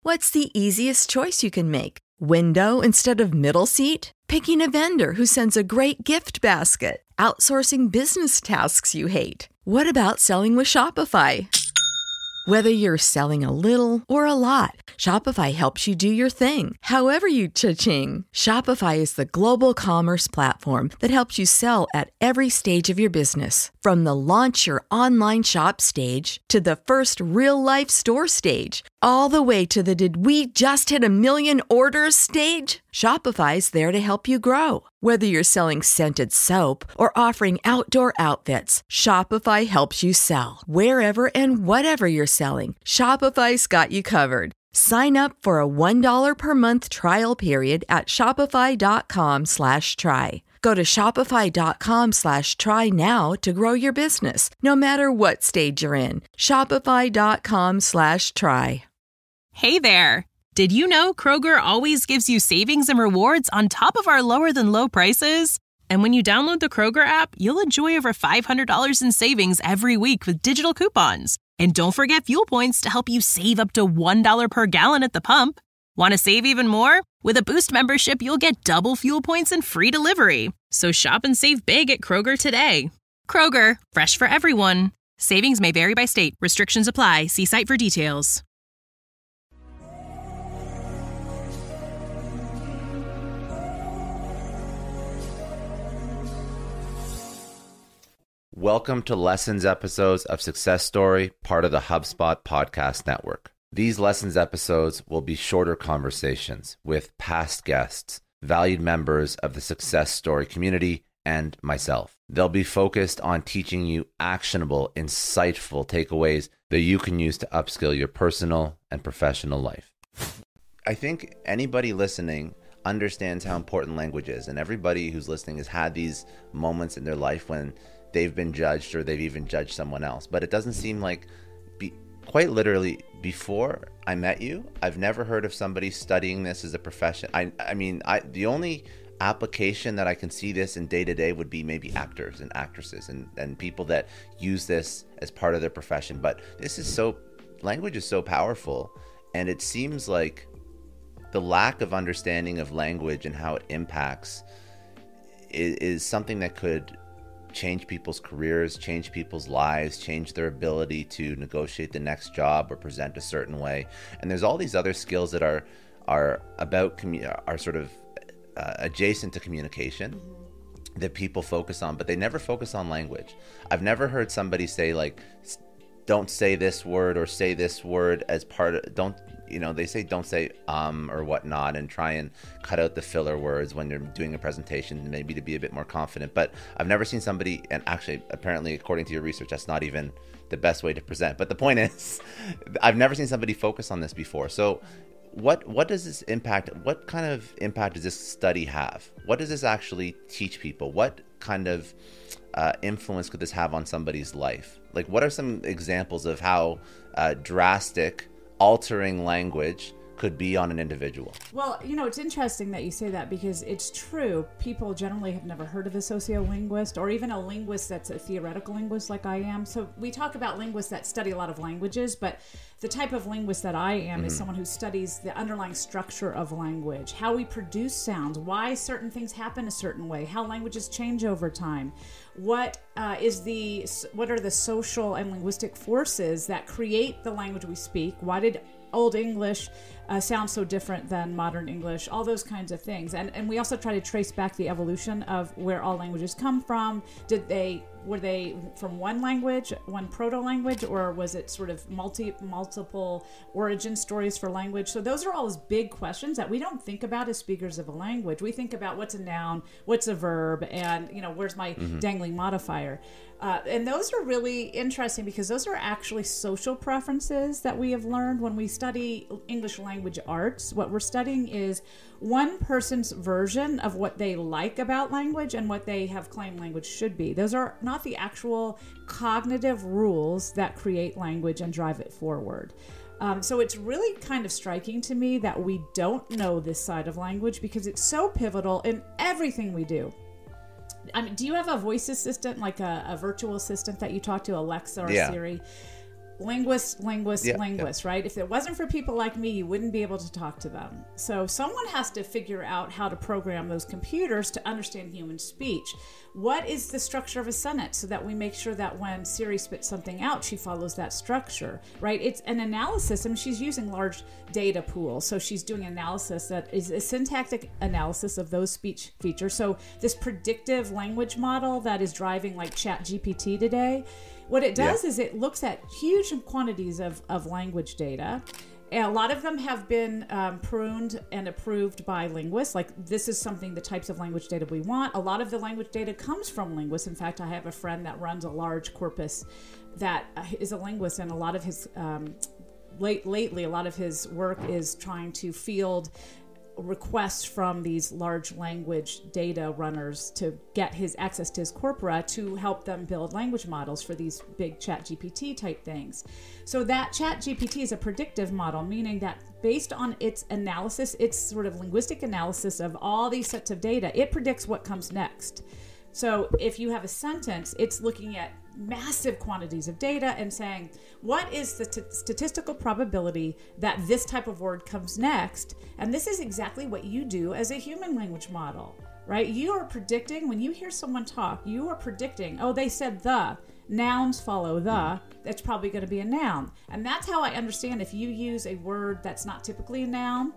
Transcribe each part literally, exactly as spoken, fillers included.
What's the easiest choice you can make? Window instead of middle seat? Picking a vendor who sends a great gift basket? Outsourcing business tasks you hate? What about selling with Shopify? Whether you're selling a little or a lot, Shopify helps you do your thing, however you cha-ching. Shopify is the global commerce platform that helps you sell at every stage of your business. From the launch your online shop stage to the first real-life store stage, all the way to the did we just hit a million orders stage. Shopify's there to help you grow. Whether you're selling scented soap or offering outdoor outfits, Shopify helps you sell. Wherever and whatever you're selling, Shopify's got you covered. Sign up for a one dollar per month trial period at shopify.com slash try. Go to shopify.com slash try now to grow your business, no matter what stage you're in. Shopify.com slash try. Hey there! Did you know Kroger always gives you savings and rewards on top of our lower than low prices? And when you download the Kroger app, you'll enjoy over five hundred dollars in savings every week with digital coupons. And don't forget fuel points to help you save up to one dollar per gallon at the pump. Want to save even more? With a Boost membership, you'll get double fuel points and free delivery. So shop and save big at Kroger today. Kroger, fresh for everyone. Savings may vary by state. Restrictions apply. See site for details. Welcome to Lessons episodes of Success Story, part of the HubSpot podcast network. These Lessons episodes will be shorter conversations with past guests, valued members of the Success Story community, and myself. They'll be focused on teaching you actionable, insightful takeaways that you can use to upskill your personal and professional life. I think anybody listening understands how important language is, and everybody who's listening has had these moments in their life when they've been judged or they've even judged someone else. But it doesn't seem like, be, quite literally, before I met you, I've never heard of somebody studying this as a profession. I, I mean, I the only application that I can see this in day to day would be maybe actors and actresses and, and people that use this as part of their profession. But this is so, language is so powerful, and it seems like the lack of understanding of language and how it impacts is, is something that could change people's careers, change people's lives, change their ability to negotiate the next job or present a certain way. And there's all these other skills that are are about commu- are sort of uh, adjacent to communication mm-hmm. that people focus on, but they never focus on language. I've never heard somebody say like, don't say this word or say this word as part of, don't, you know, they say don't say um or whatnot and try and cut out the filler words when you're doing a presentation, maybe to be a bit more confident. But I've never seen somebody, and actually, apparently, according to your research, that's not even the best way to present. But the point is, I've never seen somebody focus on this before. So what what does this impact, what kind of impact does this study have? What does this actually teach people? What kind of uh, influence could this have on somebody's life? Like, what are some examples of how uh, drastic altering language could be on an individual? Well, you know, it's interesting that you say that because it's true. People generally have never heard of a sociolinguist or even a linguist that's a theoretical linguist like I am. So we talk about linguists that study a lot of languages, but the type of linguist that I am mm-hmm. is someone who studies the underlying structure of language, how we produce sounds, why certain things happen a certain way, how languages change over time. What uh, is the what are the social and linguistic forces that create the language we speak? Why did Old English uh, sound so different than modern English? All those kinds of things. And and we also try to trace back the evolution of where all languages come from. Did they were they from one language, one proto-language, or was it sort of multi multiple origin stories for language? So those are all those big questions that we don't think about as speakers of a language. We think about what's a noun, what's a verb, and you know, where's my mm-hmm. dangling modifier. Uh, and those are really interesting because those are actually social preferences that we have learned when we study English language arts. What we're studying is one person's version of what they like about language and what they have claimed language should be. Those are not the actual cognitive rules that create language and drive it forward. Um, so it's really kind of striking to me that we don't know this side of language because it's so pivotal in everything we do. I mean, do you have a voice assistant, like a, a virtual assistant that you talk to, Alexa or yeah. Siri? linguists, linguists, Yeah, linguists, right? If it wasn't for people like me, you wouldn't be able to talk to them. So someone has to figure out how to program those computers to understand human speech. What is the structure of a sentence so that we make sure that when Siri spits something out, she follows that structure, right? It's an analysis. I mean, she's using large data pools. So she's doing analysis that is a syntactic analysis of those speech features. So this predictive language model that is driving like Chat G P T today, what it does yeah. is it looks at huge quantities of, of language data. And a lot of them have been um, pruned and approved by linguists. Like, this is something, the types of language data we want. A lot of the language data comes from linguists. In fact, I have a friend that runs a large corpus that is a linguist, and a lot of his, um, late, lately, a lot of his work is trying to field requests from these large language data runners to get his access to his corpora to help them build language models for these big Chat G P T type things. So that Chat G P T is a predictive model, meaning that based on its analysis, its sort of linguistic analysis of all these sets of data, it predicts what comes next. So if you have a sentence, it's looking at massive quantities of data and saying, what is the t- statistical probability that this type of word comes next? And this is exactly what you do as a human language model, right? You are predicting, when you hear someone talk, you are predicting, oh, they said the. Nouns follow the. That's probably going to be a noun. And that's how I understand if you use a word that's not typically a noun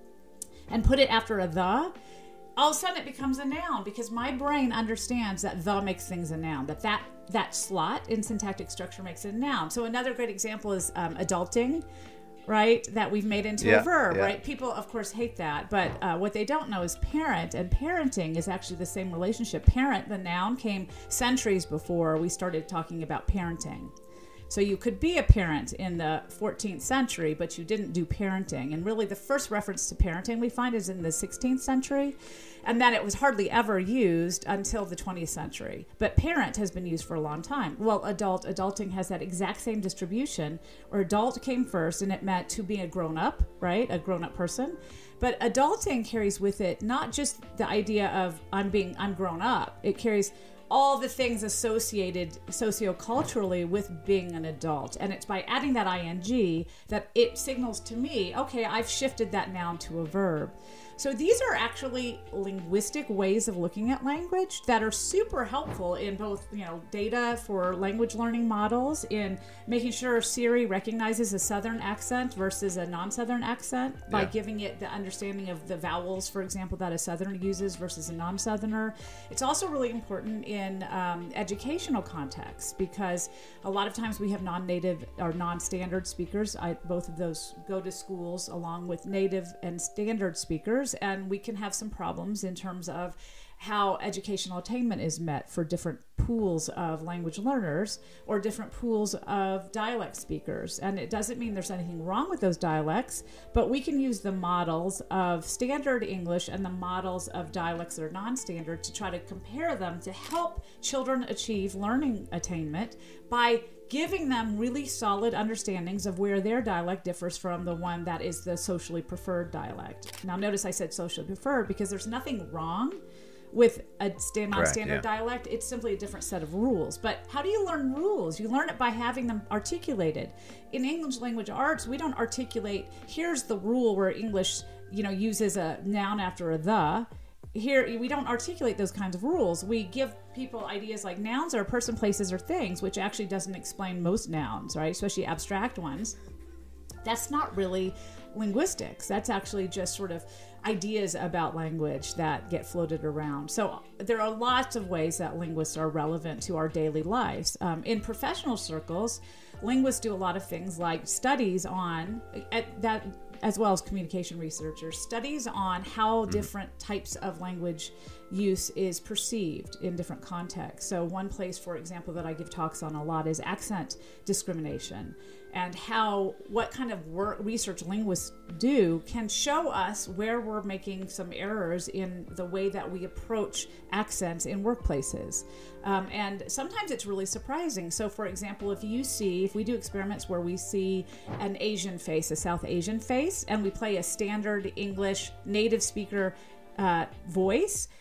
and put it after a the, all of a sudden it becomes a noun, because my brain understands that the makes things a noun, that that, that slot in syntactic structure makes it a noun. So another great example is um, adulting, right? That we've made into yeah, a verb, yeah. right? People, of course, hate that. But uh, what they don't know is parent and parenting is actually the same relationship. Parent, the noun, came centuries before we started talking about parenting. So you could be a parent in the fourteenth century, but you didn't do parenting. And really the first reference to parenting we find is in the sixteenth century. And then it was hardly ever used until the twentieth century. But parent has been used for a long time. Well, adult, adulting has that exact same distribution, or adult came first, and it meant to be a grown-up, right? A grown-up person. But adulting carries with it not just the idea of I'm being, I'm grown up. It carries all the things associated socioculturally with being an adult. And it's by adding that ing that it signals to me, okay, I've shifted that noun to a verb. So these are actually linguistic ways of looking at language that are super helpful in both, you know, data for language learning models, in making sure Siri recognizes a Southern accent versus a non-Southern accent by yeah. giving it the understanding of the vowels, for example, that a Southerner uses versus a non-Southerner. It's also really important in um, educational contexts, because a lot of times we have non-native or non-standard speakers. I, both of those go to schools along with native and standard speakers. And we can have some problems in terms of how educational attainment is met for different pools of language learners or different pools of dialect speakers. And it doesn't mean there's anything wrong with those dialects, but we can use the models of standard English and the models of dialects that are non-standard to try to compare them to help children achieve learning attainment by giving them really solid understandings of where their dialect differs from the one that is the socially preferred dialect. Now, notice I said socially preferred because there's nothing wrong with a stand non-standard yeah. dialect. It's simply a different set of rules. But how do you learn rules? You learn it by having them articulated. In English language arts, we don't articulate, here's the rule where English, you know, uses a noun after a the. Here, we don't articulate those kinds of rules. We give people ideas like nouns are person, places, or things, which actually doesn't explain most nouns, right? Especially abstract ones. That's not really linguistics. That's actually just sort of ideas about language that get floated around. So there are lots of ways that linguists are relevant to our daily lives. Um, in professional circles, linguists do a lot of things like studies on at that, as well as communication researchers, studies on how different types of language use is perceived in different contexts. So one place, for example, that I give talks on a lot is accent discrimination, and how what kind of work research linguists do can show us where we're making some errors in the way that we approach accents in workplaces. Um, and sometimes it's really surprising. So for example, if you see, if we do experiments where we see an Asian face, a South Asian face, and we play a standard English native speaker uh, voice,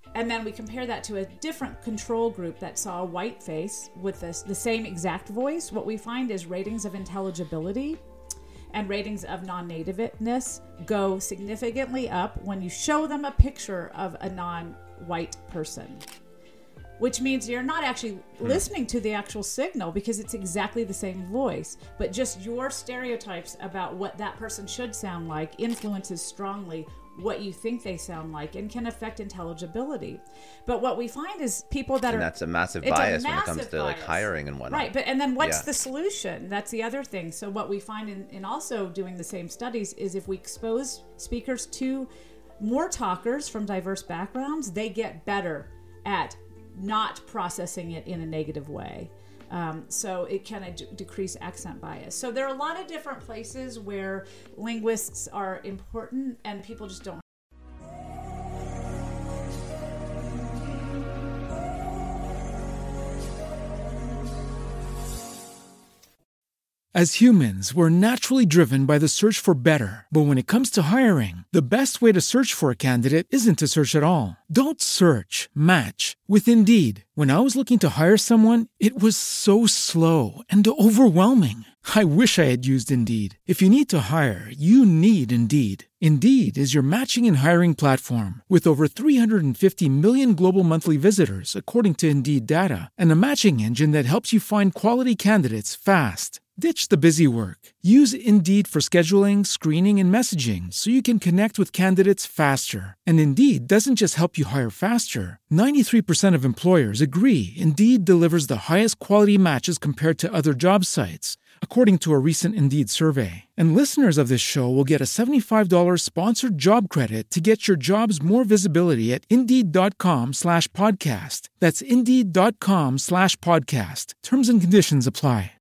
And then we compare that to a different control group that saw a white face with this, the same exact voice. What we find is ratings of intelligibility and ratings of non-nativeness go significantly up when you show them a picture of a non-white person, which means you're not actually hmm. listening to the actual signal because it's exactly the same voice, but just your stereotypes about what that person should sound like influences strongly what you think they sound like and can affect intelligibility. But what we find is people that and are... that's a massive it's bias a massive when it comes to bias. like hiring and whatnot. Right, but and then what's yeah. the solution? That's the other thing. So what we find in, in also doing the same studies is if we expose speakers to more talkers from diverse backgrounds, they get better at not processing it in a negative way. Um, so it can d- decrease accent bias. So there are a lot of different places where linguists are important and people just don't. As humans, we're naturally driven by the search for better. But when it comes to hiring, the best way to search for a candidate isn't to search at all. Don't search, match with Indeed. When I was looking to hire someone, it was so slow and overwhelming. I wish I had used Indeed. If you need to hire, you need Indeed. Indeed is your matching and hiring platform with over three hundred fifty million global monthly visitors, according to Indeed data, and a matching engine that helps you find quality candidates fast. Ditch the busy work. Use Indeed for scheduling, screening, and messaging so you can connect with candidates faster. And Indeed doesn't just help you hire faster. ninety-three percent of employers agree Indeed delivers the highest quality matches compared to other job sites, according to a recent Indeed survey. And listeners of this show will get a seventy-five dollars sponsored job credit to get your jobs more visibility at Indeed.com slash podcast. That's Indeed.com slash podcast. Terms and conditions apply.